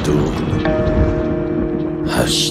8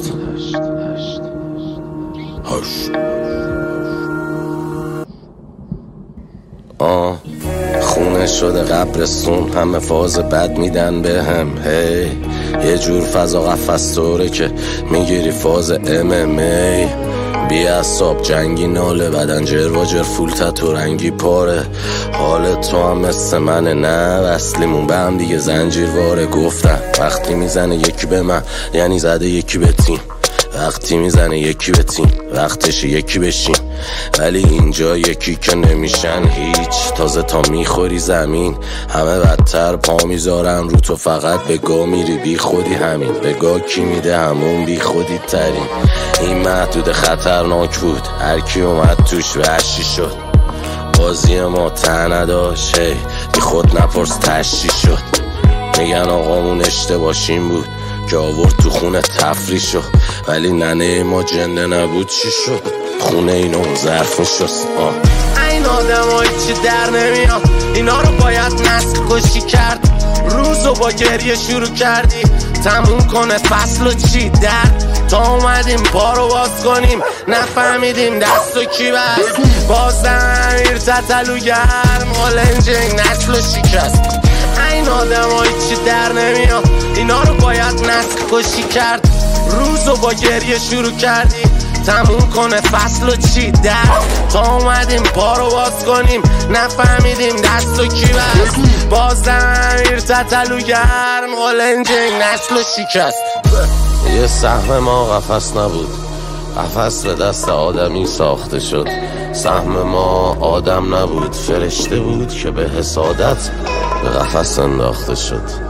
خونه شده قبرستون، همه فاز بد میدن به هم. هی یه جور فضا قفص طوره که میگیری فاز MMA. بی اصاب جنگی ناله، بدن جرواجر فول تتو رنگی پاره. حال تو هم مثل منه، نه وصلیمون به هم دیگه زنجیر واره. گفتم وقتی میزنه یکی به من یعنی زده یکی به تیم، وقتی میزنه یکی به تیم وقتش یکی بشیم. ولی اینجا یکی که نمیشن هیچ، تازه تا میخوری زمین همه بدتر پا میذارن رو تو، فقط بگاه میری بی خودی. همین بگاه کی میده همون بی خودی ترین. این محدود خطرناک بود، هر کی اومد توش وحشی شد. بازی ما ته نداشت، بی خود نپرس تشی شد. میگن آقامون اشتباهشیم بود که آورد تو خونه تفریح شد، ولی ننه ما جنده نبود چی شد؟ خونه اینو ظرف میشد. این آدم ها چی در نمیاد، اینا رو باید نسل کشی کرد. روزو با گریه شروع کردی، تموم کنه فصل و چی درد. تا اومدیم پا رو باز کنیم، نفهمیدیم دست و کی بست. بازم امیر تتلوگر مالنجنگ نسل و شکست. این آدم ها چی در نمیاد، اینا رو باید نسل کشی کرد. روزو با گریه شروع کردی، تموم کنه فصل و چی درد. تا اومدیم پا رو باز کنیم، نفهمیدیم دست و کی بست. بازم امیر تتلوگر مالنجنگ نسل و شکست. یه سهم ما قفس نبود، قفس به دست آدمی ساخته شد. سهم ما آدم نبود، فرشته بود که به حسادت به قفس انداخته شد.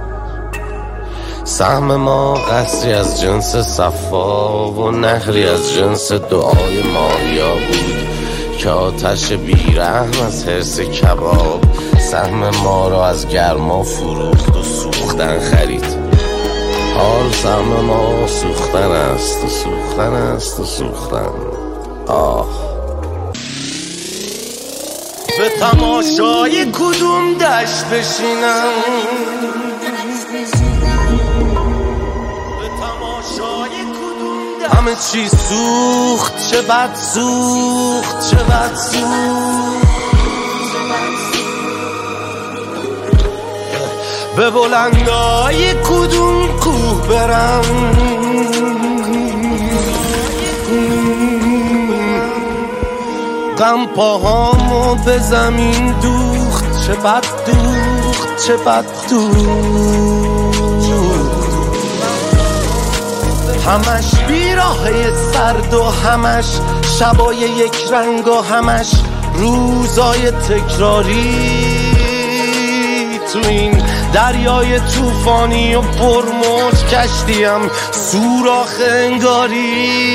سهم ما قصری از جنس صفا و نهری از جنس دعای ماریا بود که آتش بیرحم از حرص کباب سهم ما را از گرما فروخت و سوختن خرید. حال سهم ما سوختن است و سوختن است و سوختن. به تماشای کدوم دشت بشینم، همه چی سوخت، چه بد سوخت، چه بد سوخت. به بلندای کدوم کوه برم، غم پاهامو به زمین دوخت، چه بد دوخت، چه بد دوخت. همش بیراهی سرد و همش شبای یک رنگ و همش روزای تکراری. تو این دریای طوفانی و پرموج کشتیم سوراخ انگاری.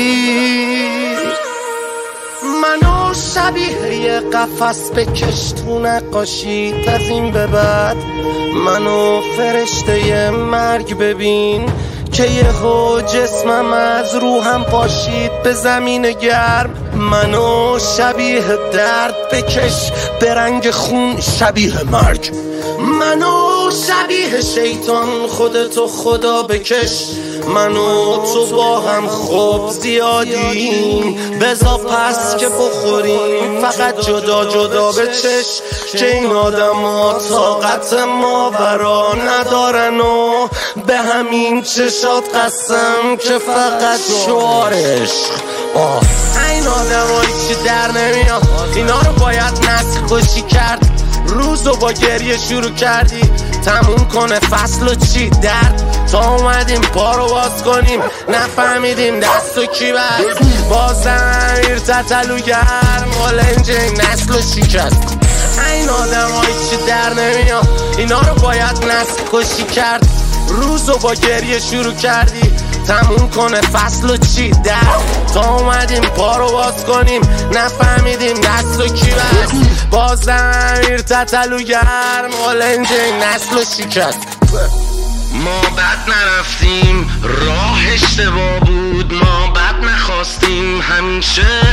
منو شبیه قفس بکش تو نقاشیت، از این به بعد منو فرشته مرگ ببین که یهو جسمم از روحم پاشید به زمین گرم. منو شبیه درد بکش به رنگ خون شبیه مرگ. منو شبیه شیطان خودتو خدا بکش. منو تو با هم خوب زیادیم، بزا پس که بخوریم فقط جدا جدا بچش. که این آدم ها طاقت ماورا ندارن و به همین چشات قسم که فقط شعارش. این آدم ها چی در نمیاد، اینا رو باید نسل کشی کرد. روزو با گریه شروع کردی، تموم کنه فصل و چی درد. تا اومدیم پا رو باز کنیم، نفهمیدیم دست و کی بست. بازم امیر تتلوگر مالنجنگ نسل و شکست. این آدم های چی در نمیاد، اینا رو باید نسل کشی کرد. روزو با گریه شروع کردی، تموم کنه فصل و چی درد. تا اومدیم پا رو باز کنیم، نفهمیدیم دست و کی بست. بازم امیر تتلوگر مالنجنگ نسل و شکست. ما بد نرفتیم، راه اشتباه بود، ما بد نخواستیم، همیشه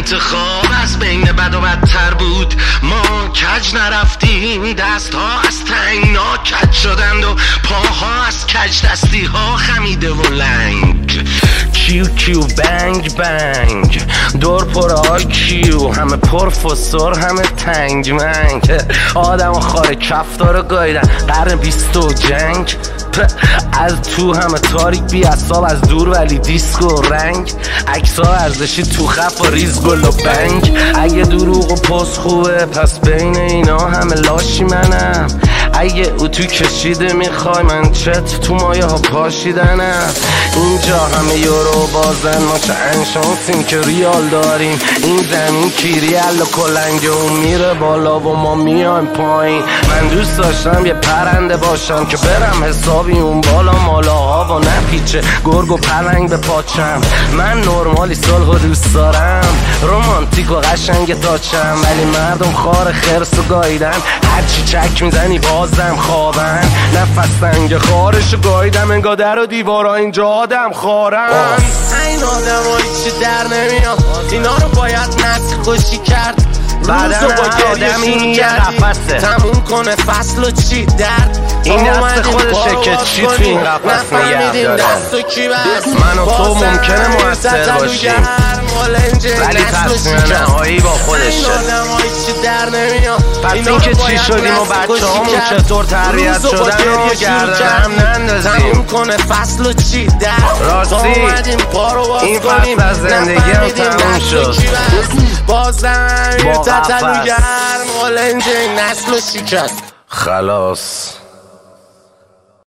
انتخاب از بین بد و بدتر بود. ما کج نرفتیم، دست ها از تنگنا کج شدند و پاها از کج دستی ها خمیده و لنگ. کیو کیو بنگ بنگ دور پر آی کیو، همه پر فسور همه تنگ منگ. آدم و خاره کفتار گایدن قرن 20 و جنگ. از تو همه تاریک بی اصاب، از دور ولی دیسک و رنگ. عکس‌ها ارزشی تو خف و ریز گل و بنگ. اگه دروغ و پست خوبه پس بین اینا همه لاشی منم. اگه اتو کشیده میخوای من چت تو مایه ها پاشیدنم. اینجا همه یورو بازن، ما چه انشانسیم که ریال داریم. این زمین کیریال و کلنگه و میره بالا و ما میایم پایین. من دوست داشتم یه پرنده باشم که برم حسابی اون بالا مالاها و نپیچه گرگ و پلنگ به پاچم. من نرمالی صلح و دوست دارم، رومانتیک و قشنگ داچم، ولی مردم خار خرس و گایدن. هرچی چک میزنی بازم خوابن. نفس سنگ خارشو گایدم، انگار در و دیوارا اینجا آدم خارن. این آدم ها هیچی در نمیاد، اینا رو باید نسل خوشی کرد. بعدم آدمی یه قفصه تموم کنه فصل و چی درد. این دست خودشه که چی تو این قفص نگه داره. من و تو ممکنه مؤثر باشیم، ولی تصمیم نهایی با خودشه. پس این که چی شدیم و بچه همون چطور تربیت شدن و گردن هم نندازیم. راستی این فصل از زندگی هم تموم شد. بازم یه تتلوگر مالنجه نسل و شکست. خلاص.